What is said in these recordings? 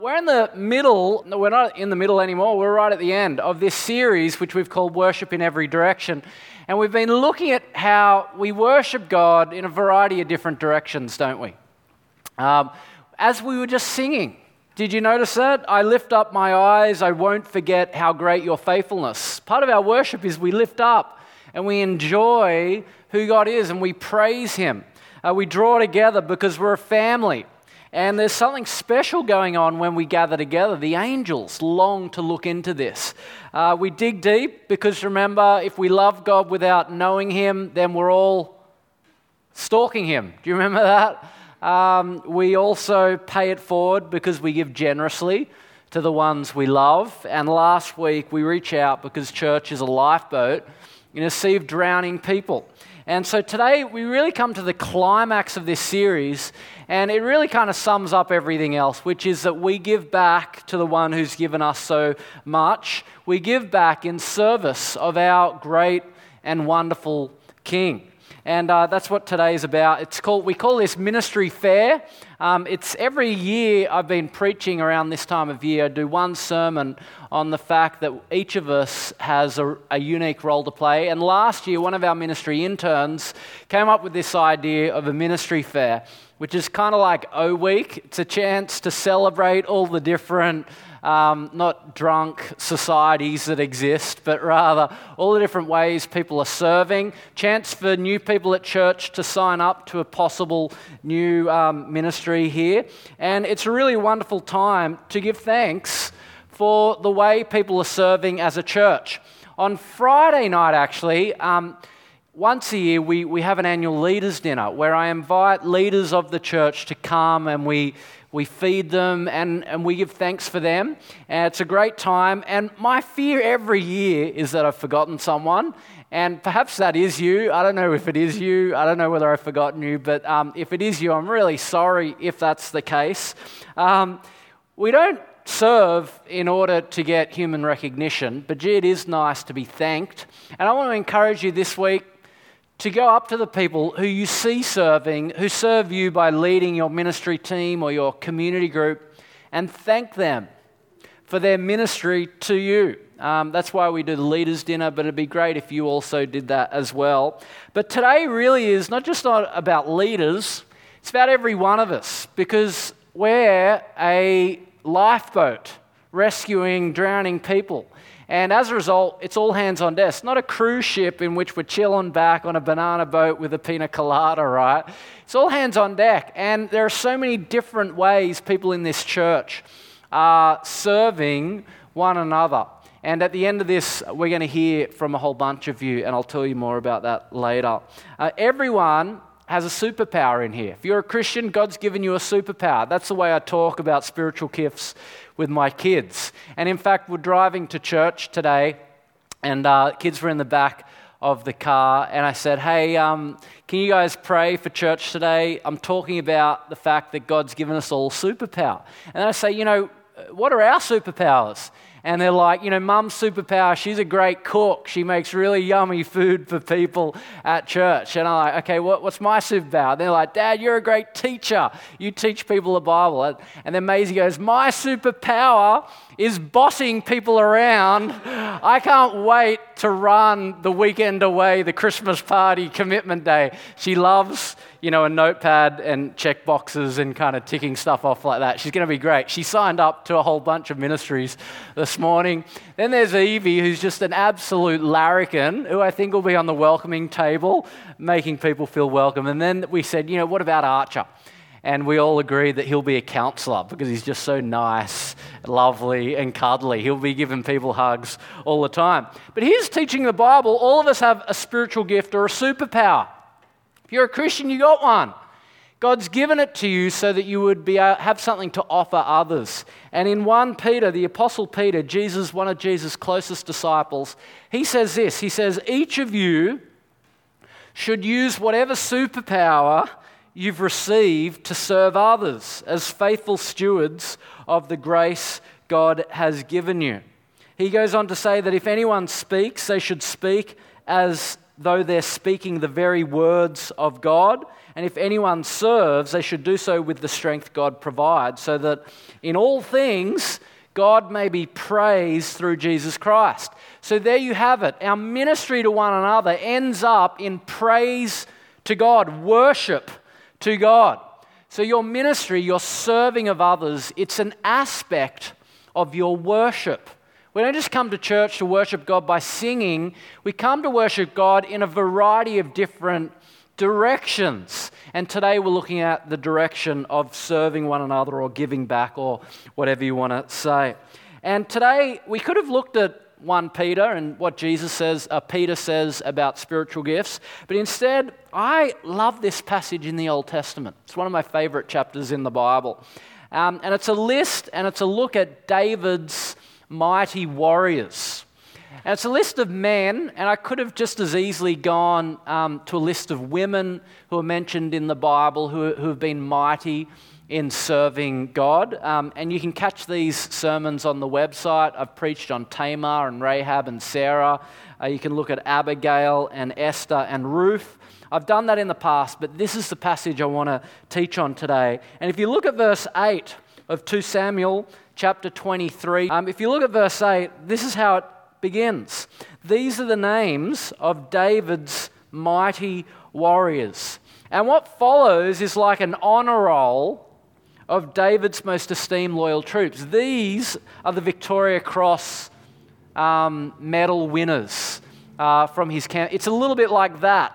We're in the middle, no, we're not in the middle anymore, we're right at the end of this series which we've called Worship in Every Direction. And we've been looking at how we worship God in a variety of different directions, don't we? As we were just singing, did you notice that? I lift up my eyes, I won't forget how great your faithfulness. Part of our worship is we lift up and we enjoy who God is and we praise Him. We draw together because we're a family. And there's something special going on when we gather together. The angels long to look into this. We dig deep because remember, if we love God without knowing Him, then we're all stalking Him. Do you remember that? We also pay it forward because we give generously to the ones we love. And last week we reach out because church is a lifeboat in a sea of drowning people. And so today we really come to the climax of this series, and it really kind of sums up everything else, which is that we give back to the one who's given us so much. We give back in service of our great and wonderful King. And that's what today is about. We call this Ministry Fair. It's every year I've been preaching around this time of year. I do one sermon on the fact that each of us has a unique role to play. And last year, one of our ministry interns came up with this idea of a ministry fair, which is kind of like O Week. It's a chance to celebrate all the different not drunk societies that exist, but rather all the different ways people are serving. Chance for new people at church to sign up to a possible new ministry here. And it's a really wonderful time to give thanks for the way people are serving as a church. On Friday night, actually, once a year we have an annual leaders dinner where I invite leaders of the church to come and we feed them and we give thanks for them. And it's a great time. And my fear every year is that I've forgotten someone. And perhaps that is you. I don't know if it is you. I don't know whether I've forgotten you. But if it is you, I'm really sorry if that's the case. We don't serve in order to get human recognition. But gee, it is nice to be thanked. And I want to encourage you this week to go up to the people who you see serving, who serve you by leading your ministry team or your community group, and thank them for their ministry to you. That's why we do the leaders' dinner, but it'd be great if you also did that as well. But today really is not just about leaders, it's about every one of us, because we're a lifeboat rescuing drowning people. And as a result, it's all hands on deck. Not a cruise ship in which we're chilling back on a banana boat with a pina colada, right? It's all hands on deck. And there are so many different ways people in this church are serving one another. And at the end of this, we're going to hear from a whole bunch of you, and I'll tell you more about that later. Everyone has a superpower in here. If you're a Christian, God's given you a superpower. That's the way I talk about spiritual gifts with my kids. And in fact, we're driving to church today, and kids were in the back of the car, and I said, hey, can you guys pray for church today? I'm talking about the fact that God's given us all superpower. And I say, what are our superpowers? And they're like, Mum's superpower, she's a great cook. She makes really yummy food for people at church. And I'm like, okay, what's my superpower? They're like, Dad, you're a great teacher. You teach people the Bible. And then Maisie goes, my superpower is bossing people around. I can't wait to run the weekend away, the Christmas party commitment day. She loves, a notepad and check boxes and kind of ticking stuff off like that. She's going to be great. She signed up to a whole bunch of ministries this morning. Then there's Evie, who's just an absolute larrikin, who I think will be on the welcoming table, making people feel welcome. And then we said, what about Archer? And we all agreed that he'll be a counselor because he's just so nice, lovely, and cuddly. He'll be giving people hugs all the time. But here's teaching the Bible. All of us have a spiritual gift or a superpower. If you're a Christian, you got one. God's given it to you so that you would have something to offer others. And in 1 Peter, the Apostle Peter, one of Jesus' closest disciples, he says this. He says, each of you should use whatever superpower you've received to serve others as faithful stewards of the grace God has given you. He goes on to say that if anyone speaks, they should speak as though they're speaking the very words of God. And if anyone serves, they should do so with the strength God provides, so that in all things God may be praised through Jesus Christ. So there you have it. Our ministry to one another ends up in praise to God, worship to God. So your ministry, your serving of others, it's an aspect of your worship. We don't just come to church to worship God by singing. We come to worship God in a variety of different directions. And today we're looking at the direction of serving one another or giving back or whatever you want to say. And today we could have looked at 1 Peter and what Peter says about spiritual gifts. But instead, I love this passage in the Old Testament. It's one of my favorite chapters in the Bible. And it's a list and it's a look at David's mighty warriors. And it's a list of men, and I could have just as easily gone to a list of women who are mentioned in the Bible who have been mighty in serving God. And you can catch these sermons on the website. I've preached on Tamar and Rahab and Sarah. You can look at Abigail and Esther and Ruth. I've done that in the past, but this is the passage I want to teach on today. And if you look at verse 8 of 2 Samuel chapter 23, if you look at verse 8, this is how it begins. These are the names of David's mighty warriors. And what follows is like an honor roll of David's most esteemed loyal troops. These are the Victoria Cross medal winners from his camp. It's a little bit like that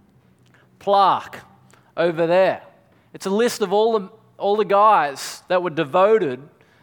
plaque over there. It's a list of all the guys that were devoted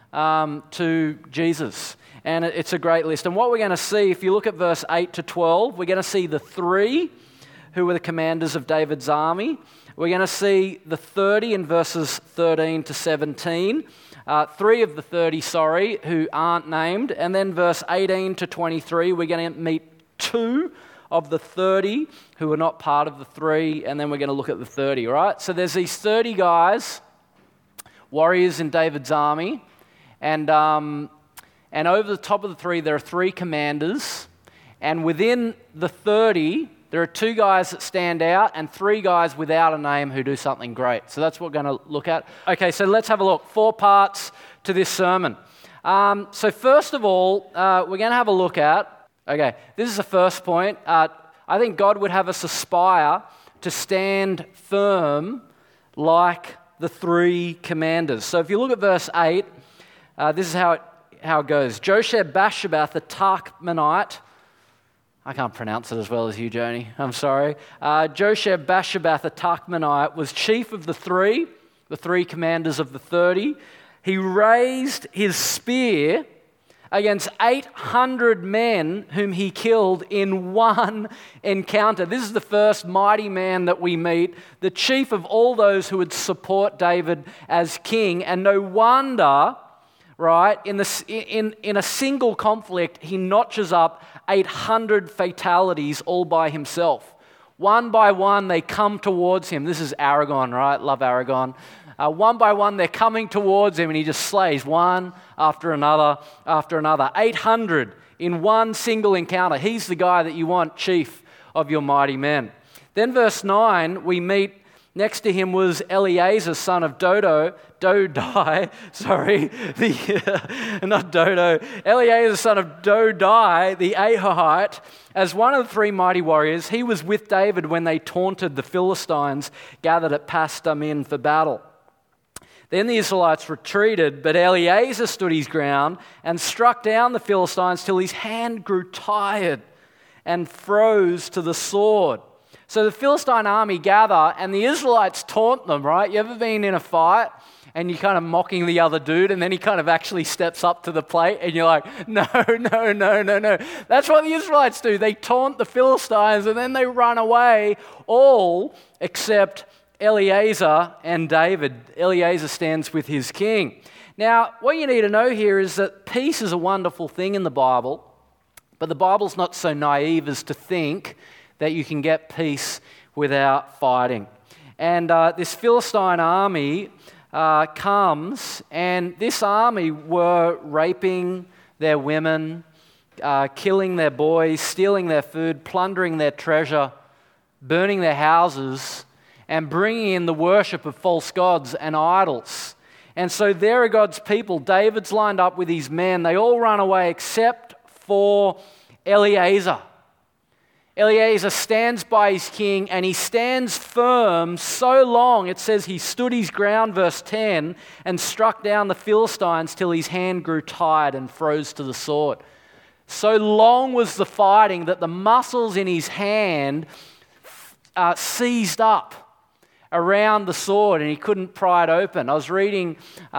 to Jesus. And it's a great list. And what we're going to see, if you look at verse 8 to 12, we're going to see the 3 who were the commanders of David's army. We're going to see the 30 in verses 13 to 17. 3 of the 30, who aren't named. And then verse 18 to 23, we're going to meet 2 of the 30 who are not part of the 3. And then we're going to look at the 30, all right? So there's these 30 guys, warriors in David's army. And over the top of the 3, there are 3 commanders. And within the 30, there are 2 guys that stand out and 3 guys without a name who do something great. So that's what we're going to look at. Okay, so let's have a look. 4 parts to this sermon. So first of all, we're going to have a look at, this is the first point. I think God would have us aspire to stand firm like the 3 commanders. So if you look at verse 8, this is how it goes. Josheb-Basshebeth, the Tarchmanite, I can't pronounce it as well as you, Joni. I'm sorry. Josheb-Basshebeth, the Tarchmanite, was chief of the 3 commanders of the 30. He raised his spear against 800 men whom he killed in one encounter. This is the first mighty man that we meet, the chief of all those who would support David as king. And no wonder, right, in a single conflict, he notches up 800 fatalities all by himself. One by one, they come towards him. This is Aragorn, right? Love Aragorn. One by one, they're coming towards him, and he just slays one after another after another. 800 in one single encounter. He's the guy that you want chief of your mighty men. Then verse 9, we meet, next to him was Eleazar, son of Eleazar, son of Dodai, the Ahahite, as one of the 3 mighty warriors. He was with David when they taunted the Philistines gathered at Pas-dammim for battle. Then the Israelites retreated, but Eleazar stood his ground and struck down the Philistines till his hand grew tired and froze to the sword. So the Philistine army gather and the Israelites taunt them, right? You ever been in a fight and you're kind of mocking the other dude and then he kind of actually steps up to the plate and you're like, no. That's what the Israelites do. They taunt the Philistines and then they run away, all except Eleazar and David. Eleazar stands with his king. Now, what you need to know here is that peace is a wonderful thing in the Bible, but the Bible's not so naive as to think that you can get peace without fighting. And this Philistine army comes, and this army were raping their women, killing their boys, stealing their food, plundering their treasure, burning their houses, and bringing in the worship of false gods and idols. And so there are God's people. David's lined up with his men. They all run away except for Eleazar. Eleazar stands by his king, and he stands firm so long, it says he stood his ground, verse 10, and struck down the Philistines till his hand grew tired and froze to the sword. So long was the fighting that the muscles in his hand seized up around the sword, and he couldn't pry it open. I was reading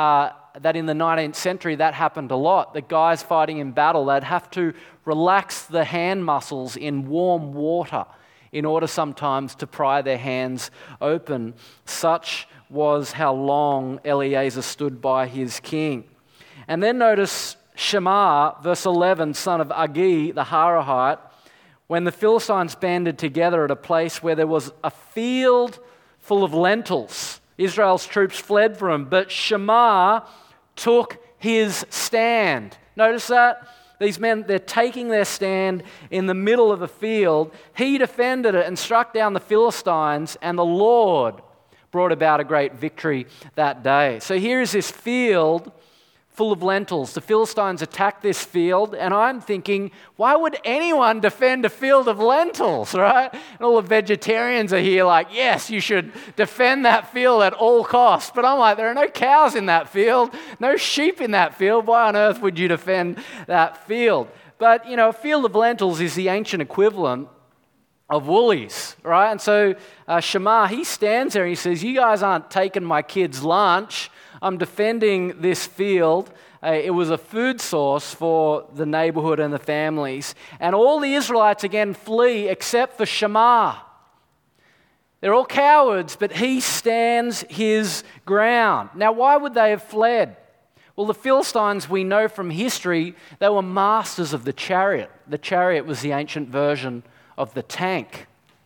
that in the 19th century that happened a lot. The guys fighting in battle, they'd have to relax the hand muscles in warm water in order sometimes to pry their hands open. Such was how long Eleazar stood by his king. And then notice Shammah, verse 11, son of Agi, the Harahite, when the Philistines banded together at a place where there was a field full of lentils. Israel's troops fled from him, but Shammah took his stand. Notice that? These men, they're taking their stand in the middle of a field. He defended it and struck down the Philistines, and the Lord brought about a great victory that day. So here is this field full of lentils. The Philistines attacked this field, and I'm thinking, why would anyone defend a field of lentils, right? And all the vegetarians are here like, yes, you should defend that field at all costs. But I'm like, there are no cows in that field, no sheep in that field. Why on earth would you defend that field? But, you know, a field of lentils is the ancient equivalent of woolies, right? And so Shammah, he stands there and he says, you guys aren't taking my kids' lunch. I'm defending this field. It was a food source for the neighborhood and the families. And all the Israelites again flee except for Shammah. They're all cowards, but he stands his ground. Now, why would they have fled? Well, the Philistines, we know from history, they were masters of the chariot. The chariot was the ancient version of the tank.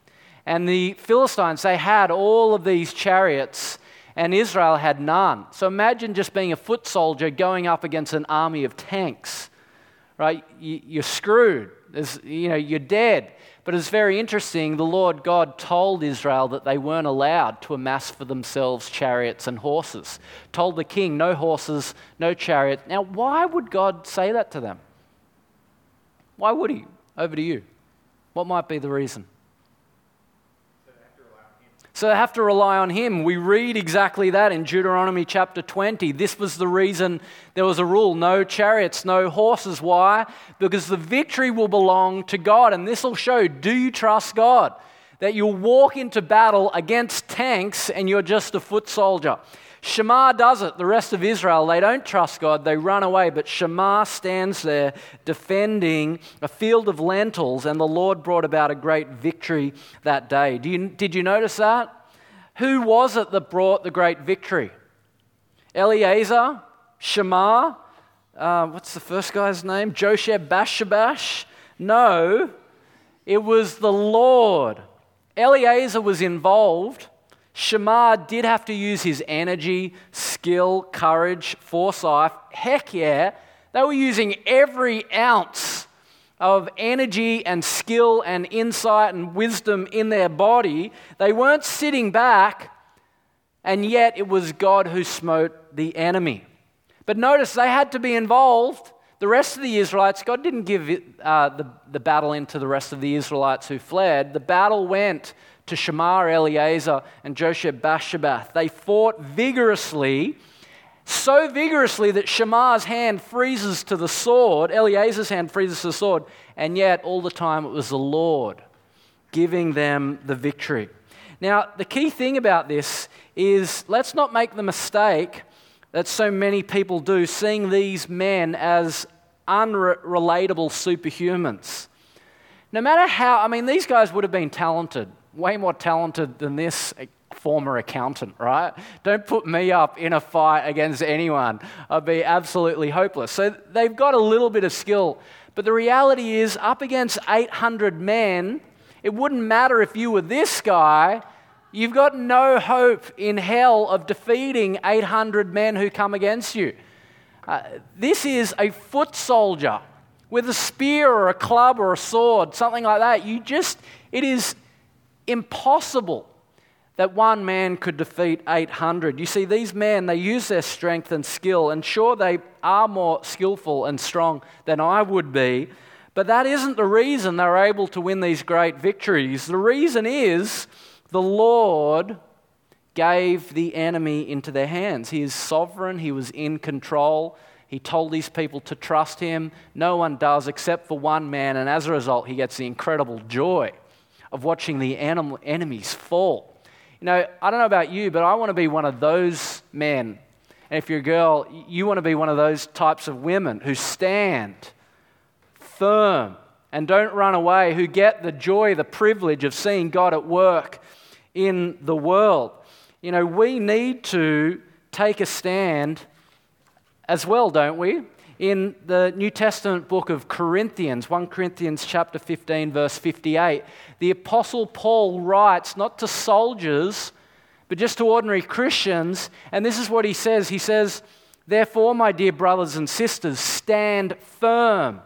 And the Philistines, they had all of these chariots, and Israel had none. So imagine just being a foot soldier going up against an army of tanks, right? You're screwed. You're dead. But it's very interesting. The Lord God told Israel that they weren't allowed to amass for themselves chariots and horses. Told the king, no horses, no chariot. Now, why would God say that to them? Why would he? Over to you. What might be the reason? So they have to rely on him. We read exactly that in Deuteronomy chapter 20. This was the reason there was a rule, no chariots, no horses. Why? Because the victory will belong to God. And this will show, do you trust God? That you'll walk into battle against tanks and you're just a foot soldier. Shammah does it. The rest of Israel, they don't trust God. They run away. But Shammah stands there defending a field of lentils, and the Lord brought about a great victory that day. Did you notice that? Who was it that brought the great victory? Eleazar? Shammah? What's the first guy's name? Josheb-Bashebash? No, it was the Lord. Eleazar was involved. Shammah did have to use his energy, skill, courage, foresight. Heck yeah, they were using every ounce of energy and skill and insight and wisdom in their body. They weren't sitting back, and yet it was God who smote the enemy. But notice they had to be involved. The rest of the Israelites, God didn't give the battle into the rest of the Israelites who fled. The battle went to Shammah, Eleazar, and Josheb-Bashebath. They fought vigorously, so vigorously that Shammah's hand freezes to the sword, Eleazar's hand freezes to the sword, and yet all the time it was the Lord giving them the victory. Now, the key thing about this is let's not make the mistake that so many people do, seeing these men as unrelatable superhumans. No matter how, these guys would have been talented, way more talented than this former accountant, right? Don't put me up in a fight against anyone. I'd be absolutely hopeless. So they've got a little bit of skill. But the reality is, up against 800 men, it wouldn't matter if you were this guy. You've got no hope in hell of defeating 800 men who come against you. This is a foot soldier With a spear or a club or a sword, something like that, it is impossible that one man could defeat 800. You see, these men, they use their strength and skill, and sure, they are more skillful and strong than I would be, but that isn't the reason they're able to win these great victories. The reason is the Lord gave the enemy into their hands. He is sovereign. He was in control. He told these people to trust him. No one does except for one man, and as a result, he gets the incredible joy of watching the enemies fall. You know, I don't know about you, but I want to be one of those men. And if you're a girl, you want to be one of those types of women who stand firm and don't run away, who get the joy, the privilege of seeing God at work in the world. You know, we need to take a stand as well, don't we? In the New Testament book of Corinthians, 1 Corinthians chapter 15, verse 58, the Apostle Paul writes not to soldiers, but just to ordinary Christians, and this is what he says. He says, "Therefore, my dear brothers and sisters, stand firm.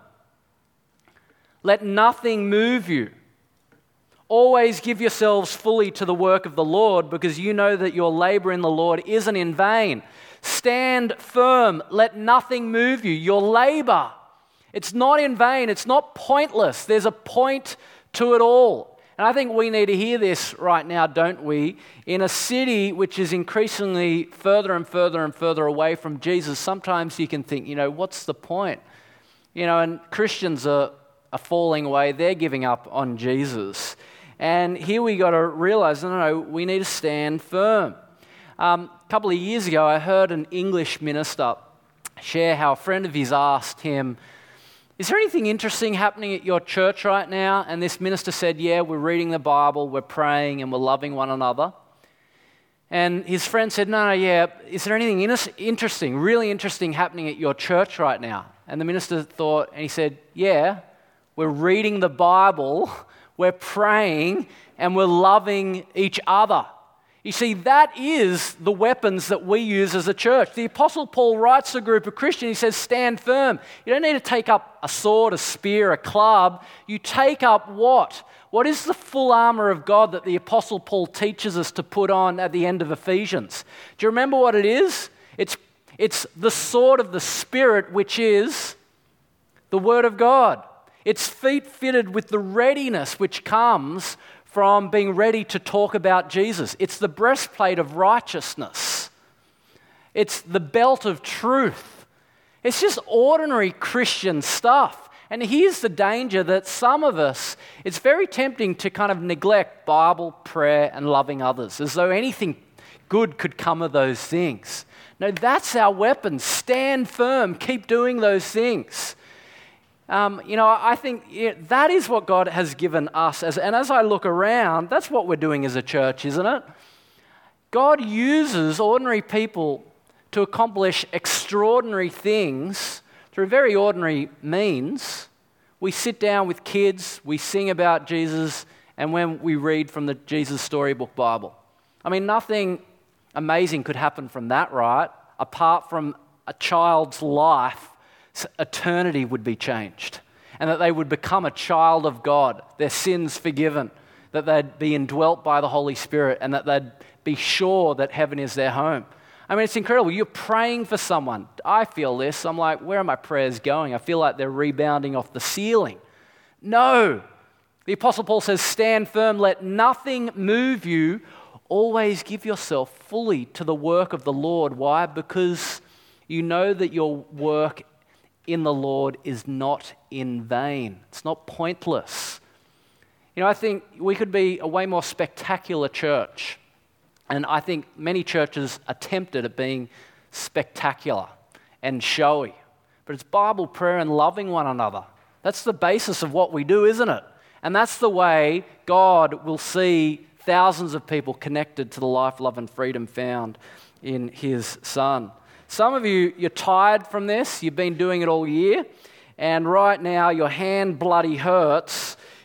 Let nothing move you. Always give yourselves fully to the work of the Lord, because you know that your labor in the Lord isn't in vain." Stand firm. Let nothing move you. Your labor, it's not in vain. It's not pointless. There's a point to it all. And I think we need to hear this right now, don't we? In a city which is increasingly further and further and further away from Jesus, sometimes you can think, you know, what's the point? You know, and Christians are falling away. They're giving up on Jesus. And here we got to realize, no, we need to stand firm. A couple of years ago, I heard an English minister share how a friend of his asked him, "Is there anything interesting happening at your church right now?" And this minister said, "Yeah, we're reading the Bible, we're praying, and we're loving one another." And his friend said, no, yeah, is there anything interesting, really interesting happening at your church right now? And the minister thought, and he said, "Yeah, we're reading the Bible, we're praying, and we're loving each other." You see, that is the weapons that we use as a church. The Apostle Paul writes to a group of Christians, he says, stand firm. You don't need to take up a sword, a spear, a club. You take up what? What is the full armor of God that the Apostle Paul teaches us to put on at the end of Ephesians? Do you remember what it is? It's the sword of the Spirit, which is the Word of God. It's feet fitted with the readiness which comes from being ready to talk about Jesus. It's the breastplate of righteousness. It's the belt of truth. It's just ordinary Christian stuff. And here's the danger that some of us, it's very tempting to kind of neglect Bible, prayer, and loving others, as though anything good could come of those things. No, that's our weapon. Stand firm. Keep doing those things. I think that is what God has given us. And as I look around, that's what we're doing as a church, isn't it? God uses ordinary people to accomplish extraordinary things through very ordinary means. We sit down with kids, we sing about Jesus, and when we read from the Jesus Storybook Bible. I mean, nothing amazing could happen from that, right? Apart from a child's life, eternity would be changed, and that they would become a child of God, their sins forgiven, that they'd be indwelt by the Holy Spirit, and that they'd be sure that heaven is their home. I mean, it's incredible. You're praying for someone. I feel this. I'm like, where are my prayers going? I feel like they're rebounding off the ceiling. No. The Apostle Paul says, stand firm, let nothing move you. Always give yourself fully to the work of the Lord. Why? Because you know that your work in the Lord is not in vain. It's not pointless. I think we could be a way more spectacular church. And I think many churches are tempted at being spectacular and showy. But it's Bible, prayer, and loving one another. That's the basis of what we do, isn't it? And that's the way God will see thousands of people connected to the life, love, and freedom found in His Son. Some of you, you're tired from this. You've been doing it all year. And right now, your hand bloody hurts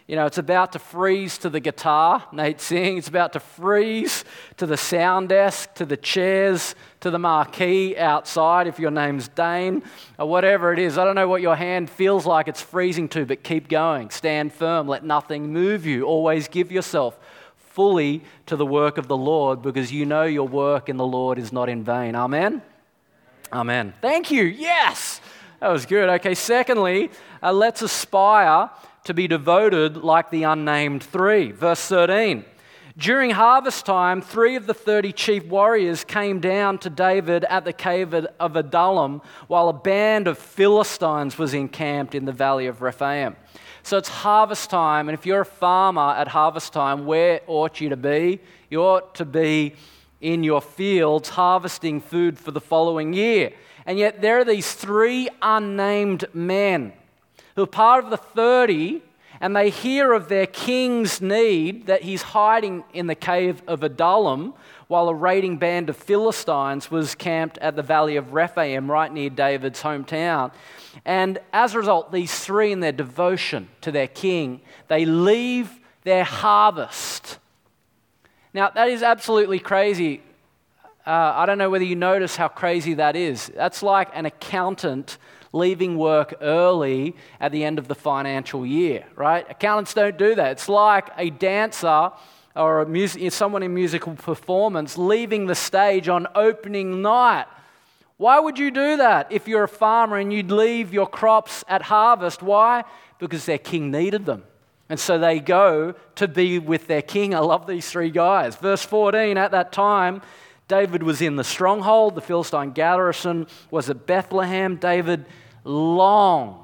You know, it's about to freeze to the guitar, Nate sing. It's about to freeze to the sound desk, to the chairs, to the marquee outside if your name's Dane, or whatever it is. I don't know what your hand feels like it's freezing to, but keep going. Stand firm. Let nothing move you. Always give yourself fully to the work of the Lord, because you know your work in the Lord is not in vain. Amen? Amen. Thank you. Yes! That was good. Okay, secondly, let's aspire to be devoted like the unnamed three. Verse 13. During harvest time, 3 of the 30 chief warriors came down to David at the cave of Adullam, while a band of Philistines was encamped in the valley of Rephaim. So it's harvest time, and if you're a farmer at harvest time, where ought you to be? You ought to be in your fields harvesting food for the following year. And yet there are these 3 unnamed men who are part of the 30, and they hear of their king's need, that he's hiding in the cave of Adullam, while a raiding band of Philistines was camped at the valley of Rephaim, right near David's hometown. And as a result, these 3, in their devotion to their king, they leave their harvest. Now, that is absolutely crazy. I don't know whether you notice how crazy that is. That's like an accountant leaving work early at the end of the financial year, right? Accountants don't do that. It's like a dancer or someone in musical performance leaving the stage on opening night. Why would you do that if you're a farmer and you'd leave your crops at harvest? Why? Because their king needed them. And so they go to be with their king. I love these 3 guys. Verse 14, at that time, David was in the stronghold. The Philistine garrison was at Bethlehem. David longed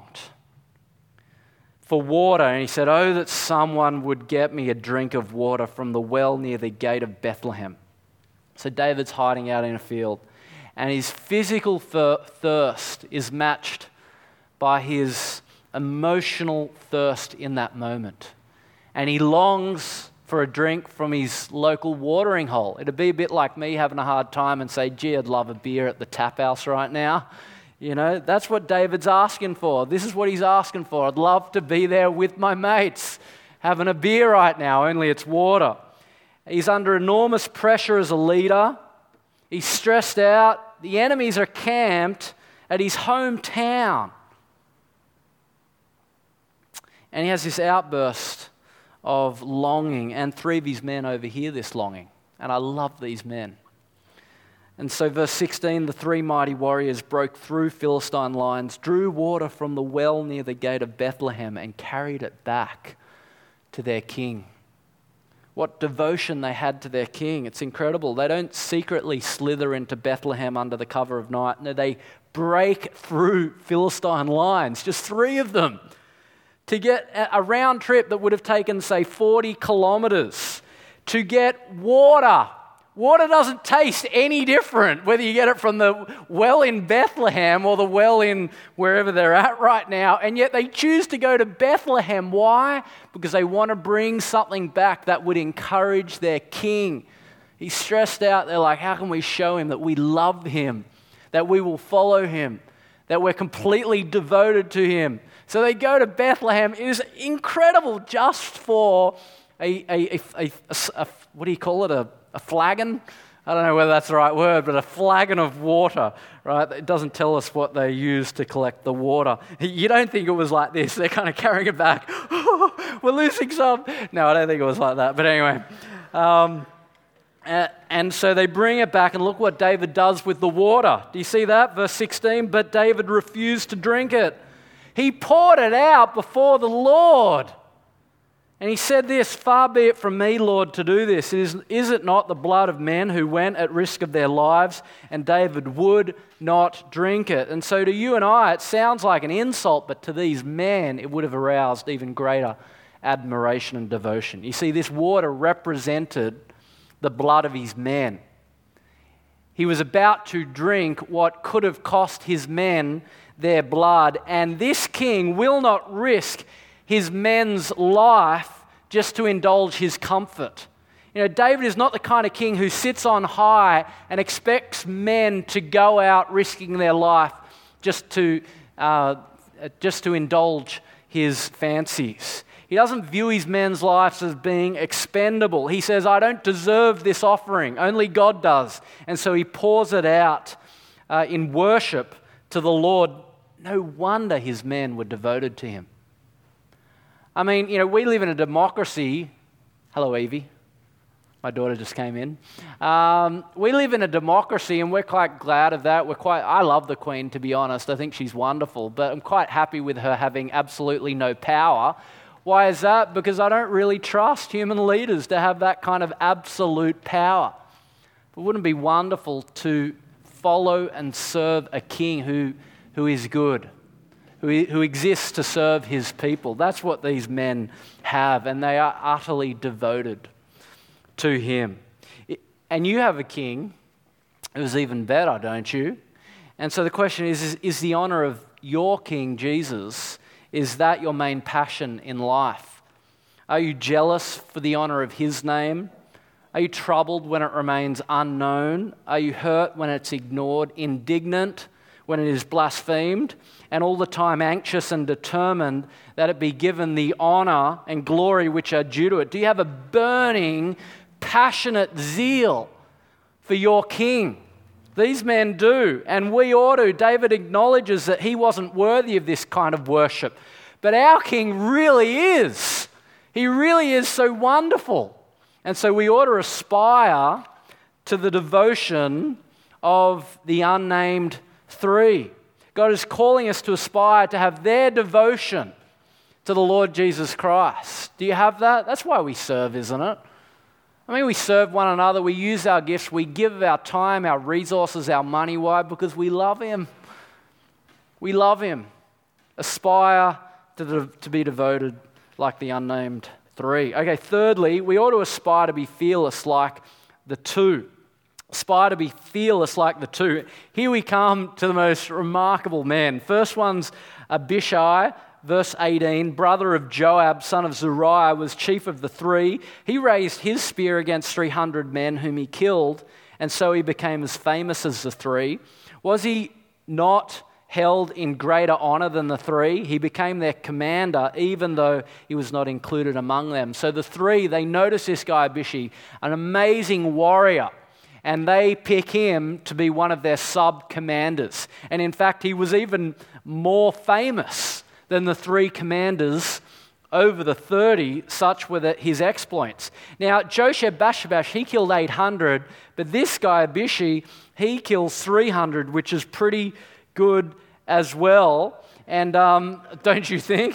for water, and he said, "Oh, that someone would get me a drink of water from the well near the gate of Bethlehem." So David's hiding out in a field, and his physical thirst is matched by his emotional thirst in that moment. And he longs for a drink from his local watering hole. It'd be a bit like me having a hard time and say, "Gee, I'd love a beer at the tap house right now." You know, that's what David's asking for. This is what he's asking for. I'd love to be there with my mates, having a beer right now, only it's water. He's under enormous pressure as a leader. He's stressed out. The enemies are camped at his hometown. And he has this outburst of longing, and 3 of his men overhear this longing. And I love these men. And so verse 16, the 3 mighty warriors broke through Philistine lines, drew water from the well near the gate of Bethlehem, and carried it back to their king. What devotion they had to their king. It's incredible. They don't secretly slither into Bethlehem under the cover of night. No, they break through Philistine lines, just 3 of them, to get a round trip that would have taken, say, 40 kilometers to get water. Water doesn't taste any different whether you get it from the well in Bethlehem or the well in wherever they're at right now, and yet they choose to go to Bethlehem. Why? Because they want to bring something back that would encourage their king. He's stressed out. They're like, how can we show him that we love him, that we will follow him, that we're completely devoted to him? So they go to Bethlehem. It is incredible, just for a what do you call it, a flagon? I don't know whether that's the right word, but a flagon of water, right? It doesn't tell us what they used to collect the water. You don't think it was like this. They're kind of carrying it back. Oh, we're losing some. No, I don't think it was like that. But anyway. And so they bring it back, and look what David does with the water. Do you see that? Verse 16, but David refused to drink it. He poured it out before the Lord. And he said this, far be it from me, Lord, to do this. Is it not the blood of men who went at risk of their lives? And David would not drink it. And so to you and I, it sounds like an insult, but to these men, it would have aroused even greater admiration and devotion. You see, this water represented the blood of his men. He was about to drink what could have cost his men their blood, and this king will not risk his men's life just to indulge his comfort. You know, David is not the kind of king who sits on high and expects men to go out risking their life just to indulge his fancies. He doesn't view his men's lives as being expendable. He says, I don't deserve this offering. Only God does. And so he pours it out in worship to the Lord. No wonder his men were devoted to him. I mean, we live in a democracy. Hello, Evie. My daughter just came in. We live in a democracy, and we're quite glad of that. I love the Queen, to be honest. I think she's wonderful, but I'm quite happy with her having absolutely no power. Why is that? Because I don't really trust human leaders to have that kind of absolute power. But wouldn't it be wonderful to follow and serve a king who is good, who exists to serve his people? That's what these men have, and they are utterly devoted to him. And you have a king who's even better, don't you? And so the question is the honor of your King Jesus, is that your main passion in life? Are you jealous for the honor of his name? Are you troubled when it remains unknown? Are you hurt when it's ignored, indignant when it is blasphemed, and all the time anxious and determined that it be given the honor and glory which are due to it? Do you have a burning, passionate zeal for your king? These men do, and we ought to. David acknowledges that he wasn't worthy of this kind of worship, but our king really is. He really is so wonderful. And so we ought to aspire to the devotion of the unnamed three. God is calling us to aspire to have their devotion to the Lord Jesus Christ. Do you have that? That's why we serve, isn't it? I mean, we serve one another, we use our gifts, we give our time, our resources, our money. Why? Because we love him. We love him. Aspire to be devoted like the unnamed three. Okay, thirdly, we ought to aspire to be fearless like the two. Aspire to be fearless like the two. Here we come to the most remarkable men. First one's Abishai. Verse 18, brother of Joab, son of Zeruiah, was chief of the three. He raised his spear against 300 men whom he killed, and so he became as famous as the three. Was he not held in greater honor than the three? He became their commander, even though he was not included among them. So the three, they notice this guy Abishai, an amazing warrior, and they pick him to be one of their sub-commanders. And in fact, he was even more famous than the three commanders over the 30, such were his exploits. Now, Josheb-Bashebash, he killed 800, but this guy, Abishai, he kills 300, which is pretty good as well. And don't you think?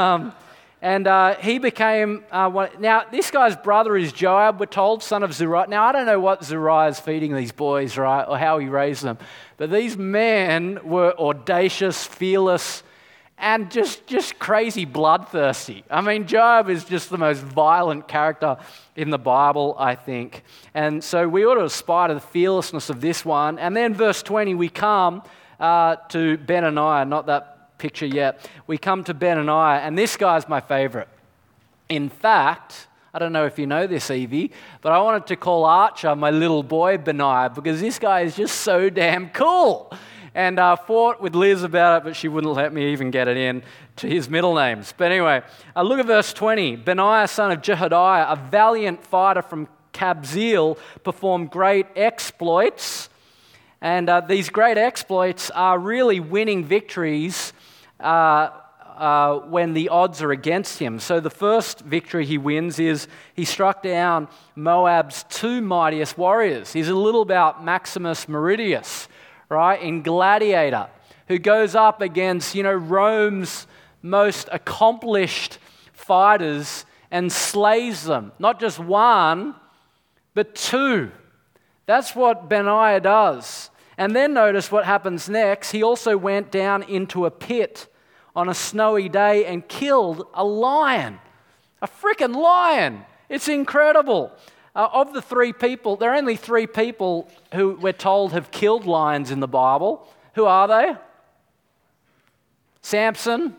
He became now, this guy's brother is Joab, we're told, son of Zeruiah. Now, I don't know what Zeruiah is feeding these boys, right, or how he raised them, but these men were audacious, fearless, and just crazy bloodthirsty. I mean, Joab is just the most violent character in the Bible, I think. And so we ought to aspire to the fearlessness of this one. And then verse 20, we come to Benaiah, not that picture yet. We come to Benaiah, and this guy's my favorite. In fact, I don't know if you know this, Evie, but I wanted to call Archer my little boy Benaiah because this guy is just so damn cool. And fought with Liz about it, but she wouldn't let me even get it in to his middle names. But anyway, look at verse 20. Benaiah, son of Jehoiada, a valiant fighter from Kabzeel, performed great exploits. And these great exploits are really winning victories when the odds are against him. So the first victory he wins is he struck down Moab's two mightiest warriors. He's a little about Maximus Meridius, right, in Gladiator, who goes up against, Rome's most accomplished fighters and slays them. Not just one, but two. That's what Benaiah does. And then notice what happens next. He also went down into a pit on a snowy day and killed a lion. A freaking lion. It's incredible. Of the three people, there are only three people who we're told have killed lions in the Bible. Who are they? Samson,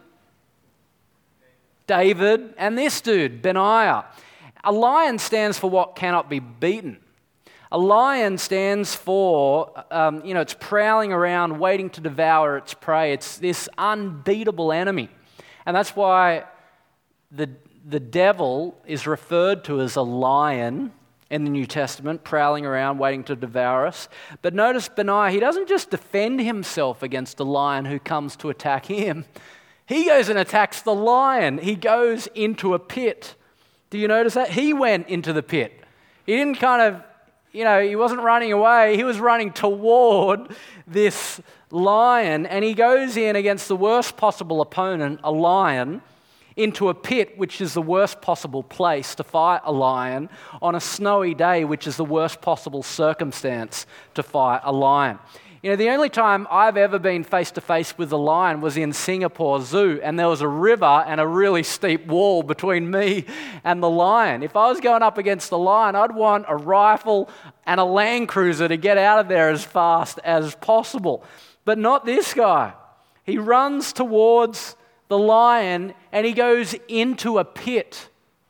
David, and this dude, Benaiah. A lion stands for what cannot be beaten. A lion stands for, it's prowling around, waiting to devour its prey. It's this unbeatable enemy. And that's why the the devil is referred to as a lion in the New Testament, prowling around, waiting to devour us. But notice Benaiah, he doesn't just defend himself against a lion who comes to attack him. He goes and attacks the lion. He goes into a pit. Do you notice that? He went into the pit. He didn't he wasn't running away. He was running toward this lion, and he goes in against the worst possible opponent, a lion, into a pit, which is the worst possible place to fight a lion, on a snowy day, which is the worst possible circumstance to fight a lion. The only time I've ever been face-to-face with a lion was in Singapore Zoo, and there was a river and a really steep wall between me and the lion. If I was going up against the lion, I'd want a rifle and a Land Cruiser to get out of there as fast as possible. But not this guy. He runs towards the lion, and he goes into a pit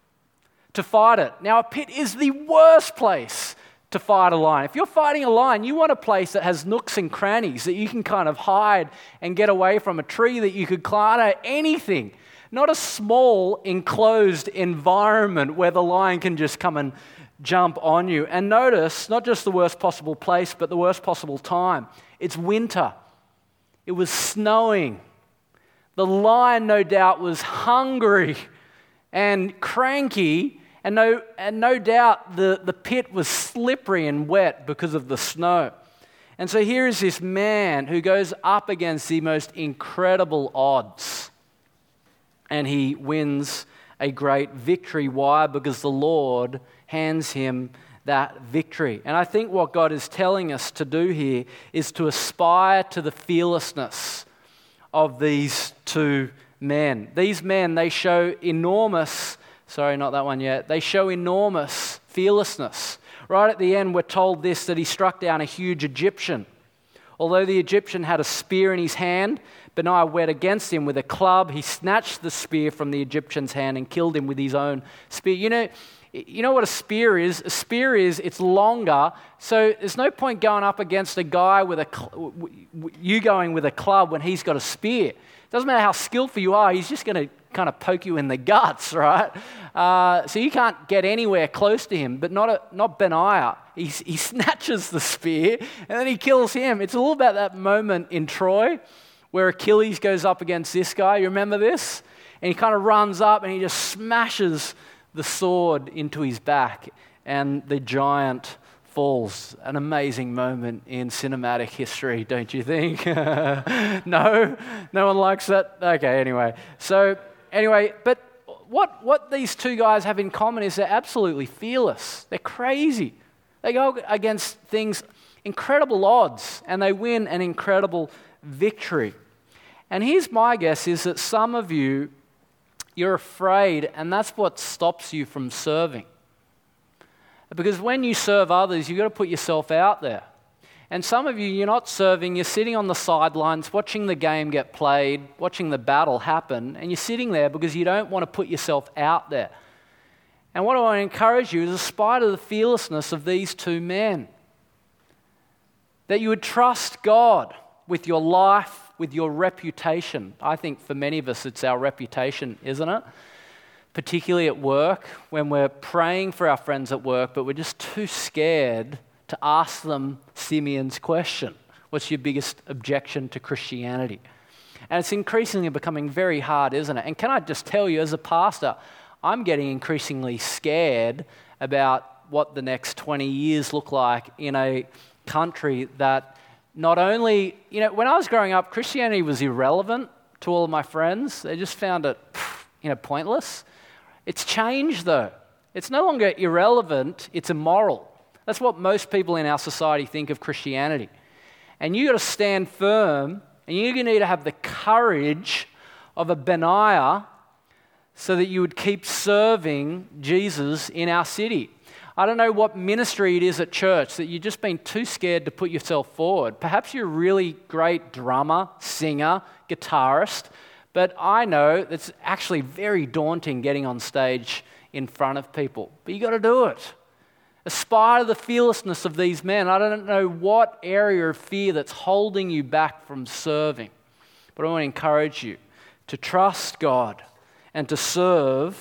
to fight it. Now, a pit is the worst place to fight a lion. If you're fighting a lion, you want a place that has nooks and crannies that you can kind of hide and get away from, a tree that you could climb, anything. Not a small, enclosed environment where the lion can just come and jump on you. And notice, not just the worst possible place, but the worst possible time. It's winter. It was snowing. The lion, no doubt, was hungry and cranky, and no doubt the pit was slippery and wet because of the snow. And so here is this man who goes up against the most incredible odds, and he wins a great victory. Why? Because the Lord hands him that victory. And I think what God is telling us to do here is to aspire to the fearlessness of these two men. These men, they show enormous, they show enormous fearlessness. Right at the end, we're told that he struck down a huge Egyptian. Although the Egyptian had a spear in his hand, Benaiah went against him with a club. He snatched the spear from the Egyptian's hand and killed him with his own spear. You know what a spear is? A spear is, it's longer, so there's no point going up against a guy you going with a club when he's got a spear. It doesn't matter how skillful you are, he's just going to kind of poke you in the guts, right? So you can't get anywhere close to him, but not Benaiah. He snatches the spear and then he kills him. It's all about that moment in Troy where Achilles goes up against this guy. You remember this? And he kind of runs up and he just smashes the sword into his back, and the giant falls. An amazing moment in cinematic history, don't you think? No one likes that? Okay, anyway. But what these two guys have in common is they're absolutely fearless. They're crazy. They go against things, incredible odds, and they win an incredible victory. And here's my guess is that some of you, you're afraid, and that's what stops you from serving. Because when you serve others, you've got to put yourself out there. And some of you, you're not serving, you're sitting on the sidelines, watching the game get played, watching the battle happen, and you're sitting there because you don't want to put yourself out there. And what I want to encourage you is, aspire to the fearlessness of these two men. That you would trust God with your life, with your reputation. I think for many of us it's our reputation, isn't it? Particularly at work, when we're praying for our friends at work, but we're just too scared to ask them Simeon's question. What's your biggest objection to Christianity? And it's increasingly becoming very hard, isn't it? And can I just tell you, as a pastor, I'm getting increasingly scared about what the next 20 years look like in a country that not only, when I was growing up, Christianity was irrelevant to all of my friends. They just found it, pointless. It's changed, though. It's no longer irrelevant, it's immoral. That's what most people in our society think of Christianity. And you've got to stand firm, and you need to have the courage of a Benaiah so that you would keep serving Jesus in our city. I don't know what ministry it is at church that you've just been too scared to put yourself forward. Perhaps you're a really great drummer, singer, guitarist, but I know it's actually very daunting getting on stage in front of people. But you got to do it. Aspire to the fearlessness of these men. I don't know what area of fear that's holding you back from serving, but I want to encourage you to trust God and to serve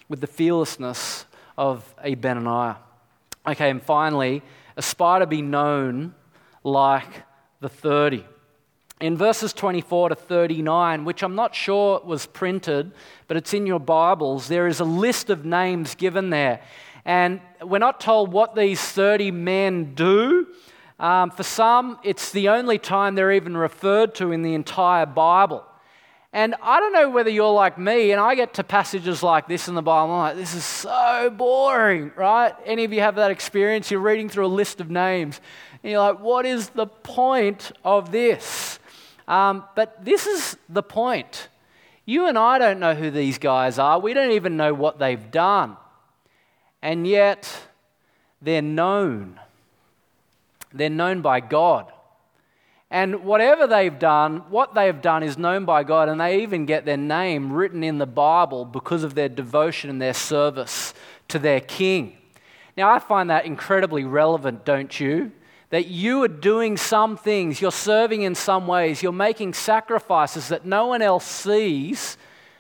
with the fearlessness of a Benaniah. Okay, and finally, aspire to be known like the 30. In verses 24 to 39, which I'm not sure was printed, but it's in your Bibles, there is a list of names given there. And we're not told what these 30 men do. For some, it's the only time they're even referred to in the entire Bible. And I don't know whether you're like me, and I get to passages like this in the Bible, I'm like, this is so boring, right? Any of you have that experience? You're reading through a list of names, and you're like, what is the point of this? But this is the point. You and I don't know who these guys are. We don't even know what they've done. And yet, they're known. They're known by God. And whatever they've done, what they've done is known by God, and they even get their name written in the Bible because of their devotion and their service to their King. Now, I find that incredibly relevant, don't you? That you are doing some things, you're serving in some ways, you're making sacrifices that no one else sees,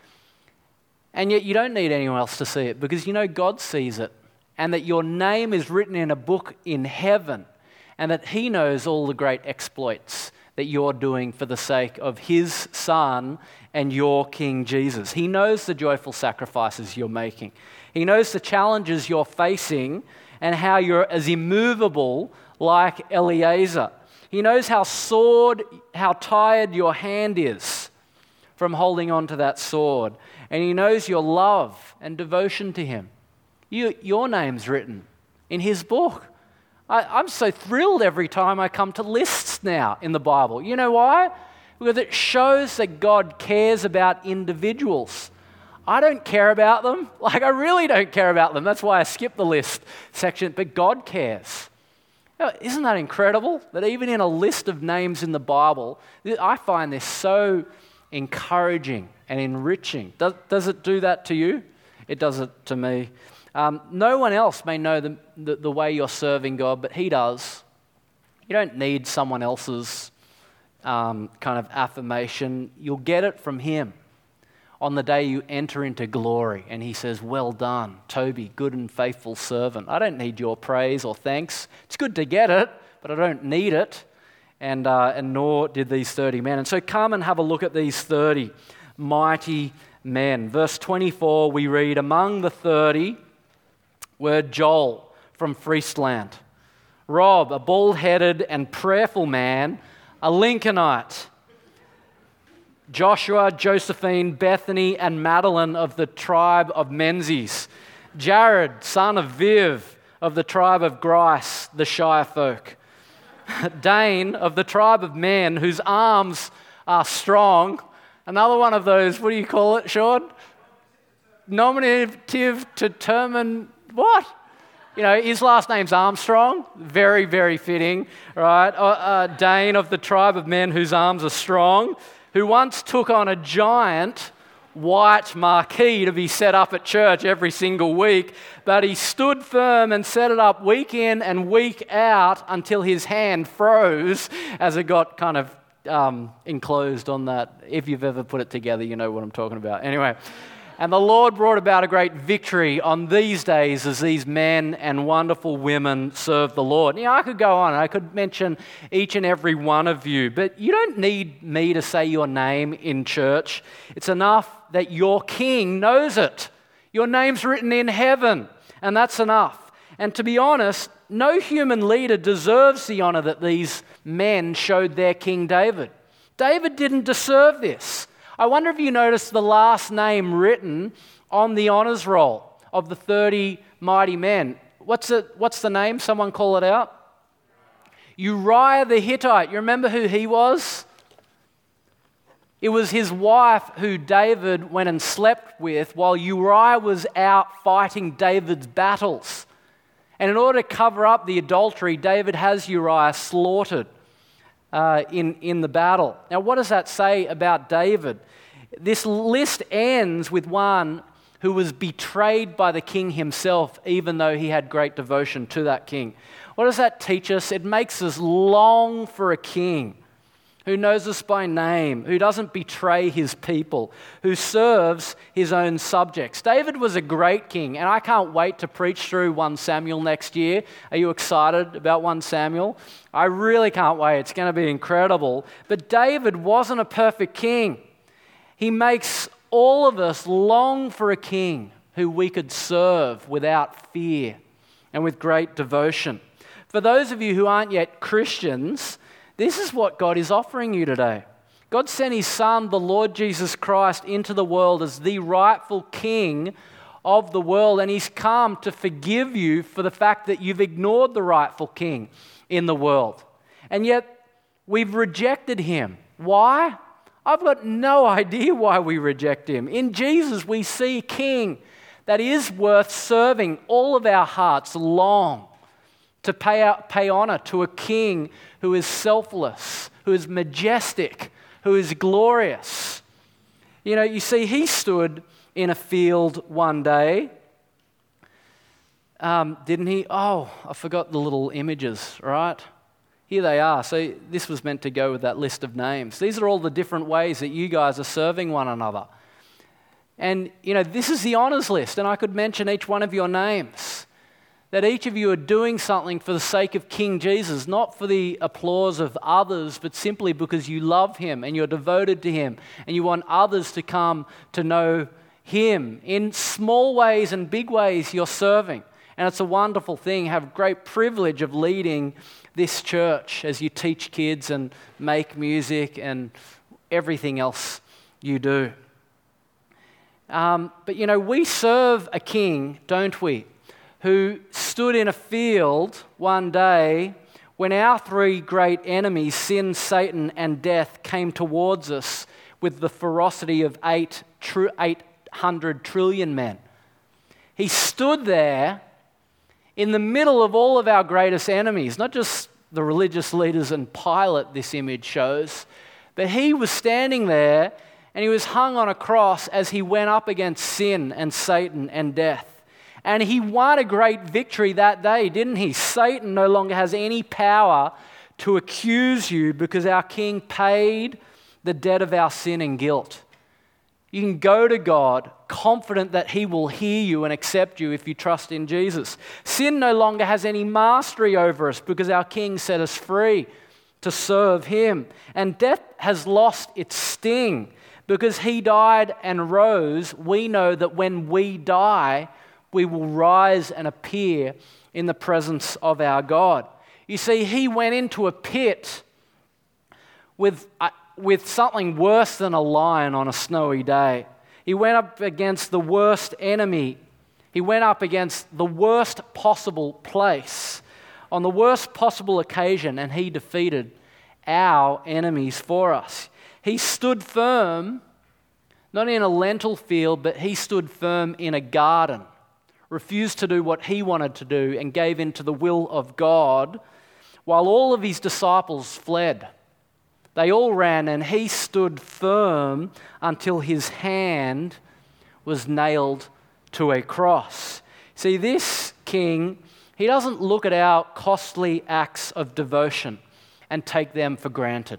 and yet you don't need anyone else to see it because you know God sees it, and that your name is written in a book in heaven, and that He knows all the great exploits that you're doing for the sake of His Son and your King Jesus. He knows the joyful sacrifices you're making. He knows the challenges you're facing and how you're as immovable like Eliezer. He knows how tired your hand is from holding on to that sword. And He knows your love and devotion to Him. Your name's written in His book. I'm so thrilled every time I come to lists now in the Bible. You know why? Because it shows that God cares about individuals. I don't care about them. I really don't care about them. That's why I skip the list section. But God cares. Isn't that incredible? That even in a list of names in the Bible, I find this so encouraging and enriching. Does it do that to you? It does it to me. No one else may know the way you're serving God, but He does. You don't need someone else's kind of affirmation. You'll get it from Him on the day you enter into glory. And He says, well done, Toby, good and faithful servant. I don't need your praise or thanks. It's good to get it, but I don't need it. And nor did these 30 men. And so come and have a look at these 30 mighty men. Verse 24, we read, among the 30 were Joel from Friesland, Rob, a bald-headed and prayerful man, a Lincolnite, Joshua, Josephine, Bethany, and Madeline of the tribe of Menzies, Jared, son of Viv, of the tribe of Grice, the Shire folk, Dane of the tribe of Men, whose arms are strong. Another one of those, what do you call it, Sean? Nominative determined, what? You know, his last name's Armstrong. Very, very fitting, right? Dane of the tribe of Men whose arms are strong, who once took on a giant white marquee to be set up at church every single week, but he stood firm and set it up week in and week out until his hand froze as it got kind of enclosed on that. If you've ever put it together, you know what I'm talking about. Anyway, and the Lord brought about a great victory on these days as these men and wonderful women served the Lord. I could go on. I could mention each and every one of you, but you don't need me to say your name in church. It's enough that your King knows it. Your name's written in heaven, and that's enough. And to be honest, no human leader deserves the honor that these men showed their King David. David didn't deserve this. I wonder if you noticed the last name written on the honors roll of the 30 mighty men. What's the name? Someone call it out. Uriah the Hittite. You remember who he was? It was his wife who David went and slept with while Uriah was out fighting David's battles. And in order to cover up the adultery, David has Uriah slaughtered in the battle. Now, what does that say about David? This list ends with one who was betrayed by the king himself, even though he had great devotion to that king. What does that teach us? It makes us long for a king who knows us by name, who doesn't betray his people, who serves his own subjects. David was a great king, and I can't wait to preach through 1 Samuel next year. Are you excited about 1 Samuel? I really can't wait. It's going to be incredible. But David wasn't a perfect king. He makes all of us long for a king who we could serve without fear and with great devotion. For those of you who aren't yet Christians, this is what God is offering you today. God sent his Son, the Lord Jesus Christ, into the world as the rightful King of the world, and he's come to forgive you for the fact that you've ignored the rightful King in the world. And yet, we've rejected him. Why? I've got no idea why we reject him. In Jesus, we see a King that is worth serving. All of our hearts long to pay honor to a king who is selfless, who is majestic, who is glorious. You know, you see, he stood in a field one day, didn't he? Oh, I forgot the little images, right? Here they are. So this was meant to go with that list of names. These are all the different ways that you guys are serving one another. And, you know, this is the honors list, and I could mention each one of your names. That each of you are doing something for the sake of King Jesus, not for the applause of others, but simply because you love him and you're devoted to him and you want others to come to know him. In small ways and big ways, you're serving. And it's a wonderful thing. Have great privilege of leading this church as you teach kids and make music and everything else you do. But, you know, we serve a king, don't we, who stood in a field one day when our three great enemies, sin, Satan, and death, came towards us with the ferocity of 800 trillion men. He stood there in the middle of all of our greatest enemies, not just the religious leaders and Pilate, this image shows, but he was standing there and he was hung on a cross as he went up against sin and Satan and death. And he won a great victory that day, didn't he? Satan no longer has any power to accuse you because our King paid the debt of our sin and guilt. You can go to God confident that he will hear you and accept you if you trust in Jesus. Sin no longer has any mastery over us because our King set us free to serve him. And death has lost its sting because he died and rose. We know that when we die, we will rise and appear in the presence of our God. You see, he went into a pit with something worse than a lion on a snowy day. He went up against the worst enemy. He went up against the worst possible place on the worst possible occasion, and he defeated our enemies for us. He stood firm, not in a lentil field, but he stood firm in a garden. Refused to do what he wanted to do and gave in to the will of God, while all of his disciples fled. They all ran, and he stood firm until his hand was nailed to a cross. See, this king, he doesn't look at our costly acts of devotion and take them for granted.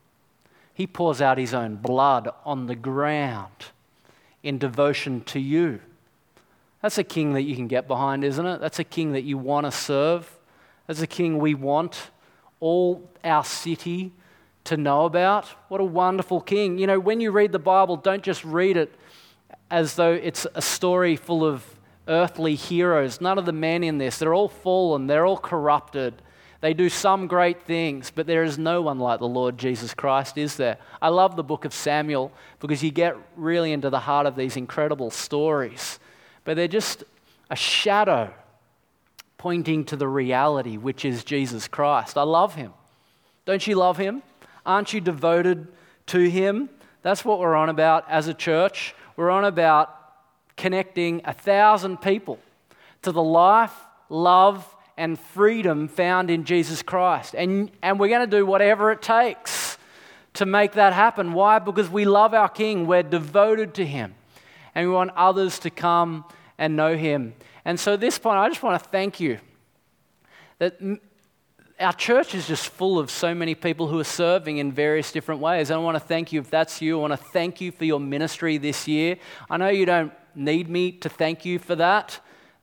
He pours out his own blood on the ground in devotion to you. That's a king that you can get behind, isn't it? That's a king that you want to serve. That's a king we want all our city to know about. What a wonderful king. You know, when you read the Bible, don't just read it as though it's a story full of earthly heroes. None of the men in this, they're all fallen, they're all corrupted. They do some great things, but there is no one like the Lord Jesus Christ, is there? I love the book of Samuel because you get really into the heart of these incredible stories. But they're just a shadow pointing to the reality, which is Jesus Christ. I love him. Don't you love him? Aren't you devoted to him? That's what we're on about as a church. We're on about connecting 1,000 people to the life, love, and freedom found in Jesus Christ. And we're going to do whatever it takes to make that happen. Why? Because we love our King. We're devoted to him. And we want others to come and know him. And so at this point, I just want to thank you that our church is just full of so many people who are serving in various different ways. And I want to thank you if that's you. I want to thank you for your ministry this year. I know you don't need me to thank you for that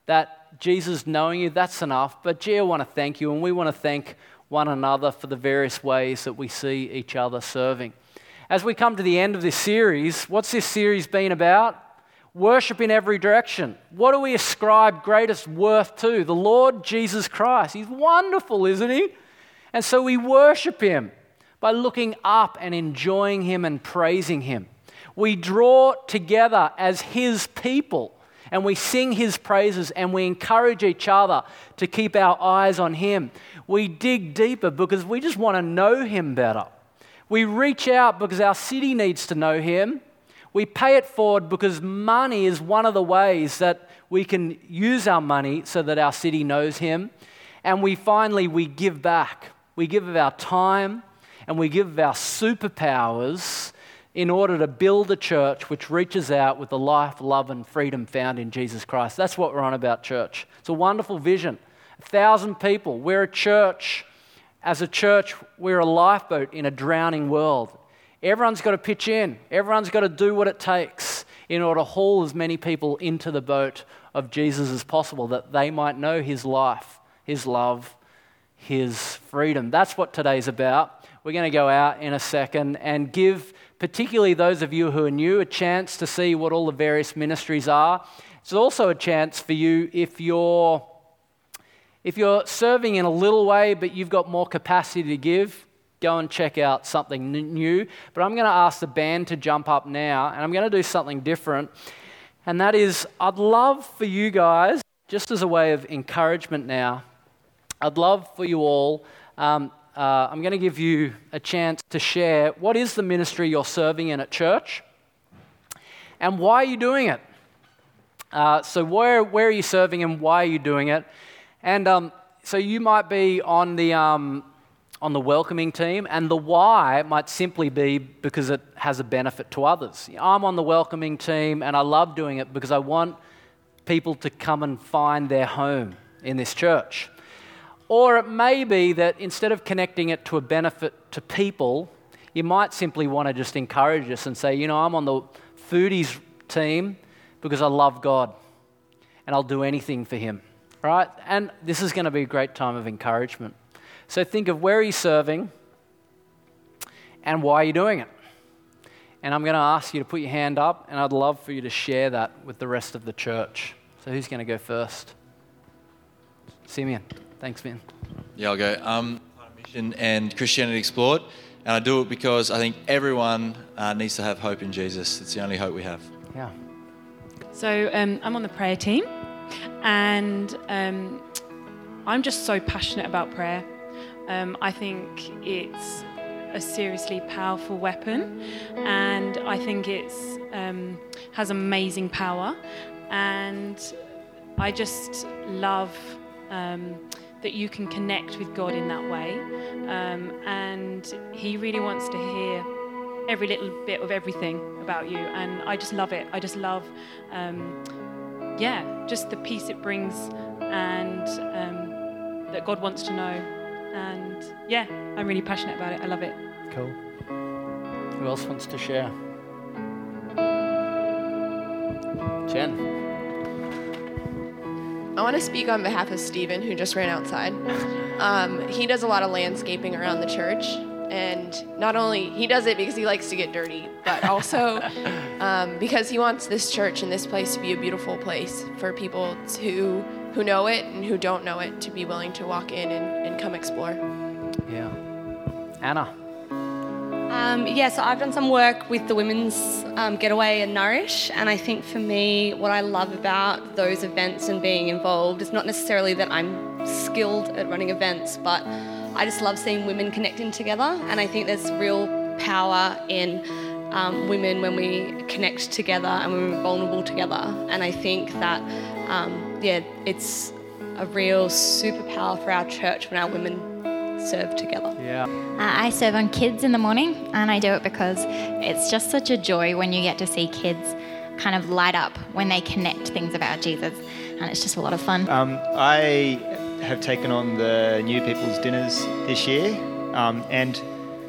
Jesus knowing you, that's enough. But gee, I want to thank you, and we want to thank one another for the various ways that we see each other serving. As we come to the end of this series, what's this series been about? Worship in every direction. What do we ascribe greatest worth to? The Lord Jesus Christ. He's wonderful, isn't he? And so we worship him by looking up and enjoying him and praising him. We draw together as his people and we sing his praises and we encourage each other to keep our eyes on him. We dig deeper because we just want to know him better. We reach out because our city needs to know him. We pay it forward because money is one of the ways that we can use our money so that our city knows him. And we give back. We give of our time and we give of our superpowers in order to build a church which reaches out with the life, love, and freedom found in Jesus Christ. That's what we're on about, church. It's a wonderful vision. 1,000 people. We're a church. As a church, we're a lifeboat in a drowning world. Everyone's got to pitch in. Everyone's got to do what it takes in order to haul as many people into the boat of Jesus as possible, that they might know his life, his love, his freedom. That's what today's about. We're going to go out in a second and give particularly those of you who are new a chance to see what all the various ministries are. It's also a chance for you if you're serving in a little way but you've got more capacity to give, go and check out something new. But I'm going to ask the band to jump up now, and I'm going to do something different. And that is, I'd love for you guys, just as a way of encouragement now, I'd love for you all, I'm going to give you a chance to share what is the ministry you're serving in at church and why are you doing it? So where are you serving and why are you doing it? And so you might be on the welcoming team, and the why might simply be because it has a benefit to others. I'm on the welcoming team and I love doing it because I want people to come and find their home in this church. Or it may be that instead of connecting it to a benefit to people, you might simply want to just encourage us and say, I'm on the foodies team because I love God and I'll do anything for him, right? And this is going to be a great time of encouragement. So think of where are you serving and why are you doing it? And I'm going to ask you to put your hand up, and I'd love for you to share that with the rest of the church. So who's going to go first? Simeon. Thanks, man. Yeah, I'll go. I'm Mission and Christianity Explored, and I do it because I think everyone needs to have hope in Jesus. It's the only hope we have. Yeah. So I'm on the prayer team, and I'm just so passionate about prayer. I think it's a seriously powerful weapon, and I think it's has amazing power, and I just love that you can connect with God in that way, and he really wants to hear every little bit of everything about you, and I just love it. I just love just the peace it brings, and that God wants to know, and I'm really passionate about it. I love it. Cool. Who else wants to share? Jen. I want to speak on behalf of Stephen, who just ran outside. He does a lot of landscaping around the church, and not only he does it because he likes to get dirty, but also because he wants this church and this place to be a beautiful place for people who know it and who don't know it to be willing to walk in and come explore. Yeah. Anna. So I've done some work with the Women's Getaway and Nourish, and I think for me, what I love about those events and being involved is not necessarily that I'm skilled at running events, but I just love seeing women connecting together, and I think there's real power in women when we connect together and when we're vulnerable together, and I think that, it's a real superpower for our church when our women serve together. Yeah. I serve on kids in the morning, and I do it because it's just such a joy when you get to see kids kind of light up when they connect things about Jesus, and it's just a lot of fun. I have taken on the New People's Dinners this year, and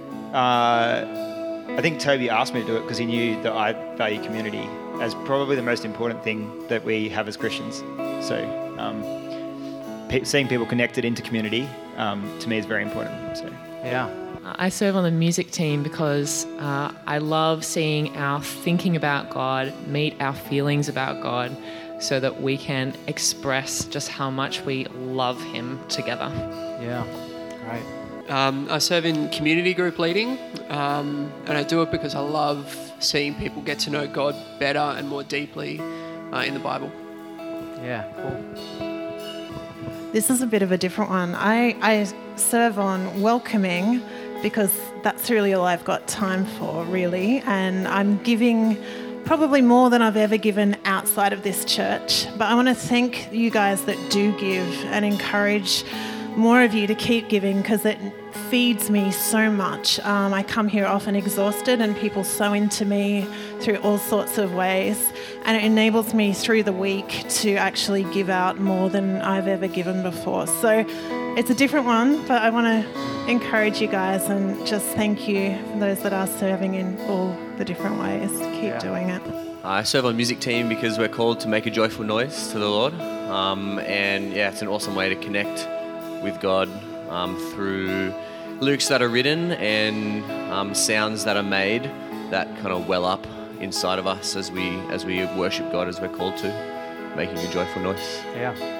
I think Toby asked me to do it because he knew that I value community as probably the most important thing that we have as Christians. So seeing people connected into community to me is very important. So. Yeah. I serve on the music team because I love seeing our thinking about God meet our feelings about God so that we can express just how much we love Him together. Yeah. Great. I serve in community group leading, and I do it because I love seeing people get to know God better and more deeply in the Bible. Yeah. Cool. This is a bit of a different one. I serve on welcoming because that's really all I've got time for, really. And I'm giving probably more than I've ever given outside of this church. But I want to thank you guys that do give and encourage more of you to keep giving because it feeds me so much. I come here often exhausted and people sow into me through all sorts of ways, and it enables me through the week to actually give out more than I've ever given before. So it's a different one, but I want to encourage you guys and just thank you for those that are serving in all the different ways. Keep doing it. I serve on music team because we're called to make a joyful noise to the Lord, and it's an awesome way to connect with God through lyrics that are written and sounds that are made that kind of well up inside of us as we worship God as we're called to, making a joyful noise. Yeah.